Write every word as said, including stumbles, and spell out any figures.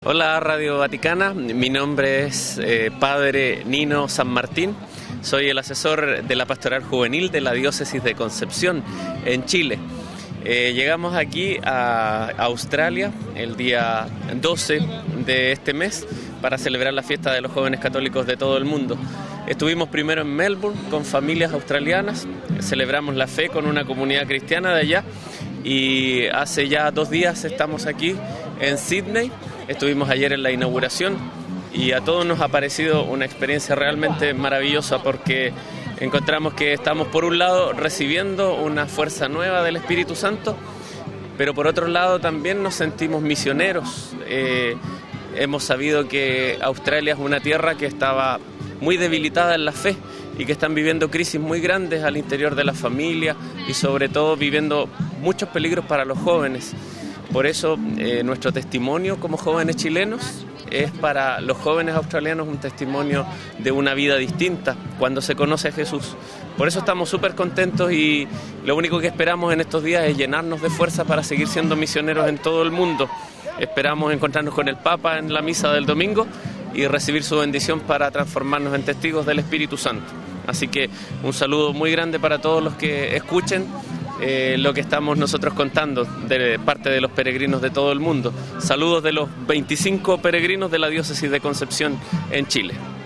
Hola Radio Vaticana, mi nombre es eh, Padre Nino San Martín, soy el asesor de la Pastoral Juvenil de la Diócesis de Concepción en Chile. Eh, llegamos aquí a Australia el día doce de este mes para celebrar la fiesta de los jóvenes católicos de todo el mundo. Estuvimos primero en Melbourne con familias australianas, celebramos la fe con una comunidad cristiana de allá y hace ya dos días estamos aquí en Sydney. Estuvimos ayer en la inauguración y a todos nos ha parecido una experiencia realmente maravillosa porque encontramos que estamos por un lado recibiendo una fuerza nueva del Espíritu Santo, pero por otro lado también nos sentimos misioneros. Eh, hemos sabido que Australia es una tierra que estaba muy debilitada en la fe y que están viviendo crisis muy grandes al interior de la familia y sobre todo viviendo muchos peligros para los jóvenes. Por eso eh, nuestro testimonio como jóvenes chilenos es para los jóvenes australianos un testimonio de una vida distinta cuando se conoce a Jesús. Por eso estamos súper contentos y lo único que esperamos en estos días es llenarnos de fuerza para seguir siendo misioneros en todo el mundo. Esperamos encontrarnos con el Papa en la misa del domingo y recibir su bendición para transformarnos en testigos del Espíritu Santo. Así que un saludo muy grande para todos los que escuchen Eh, lo que estamos nosotros contando de parte de los peregrinos de todo el mundo. Saludos de los veinticinco peregrinos de la Diócesis de Concepción en Chile.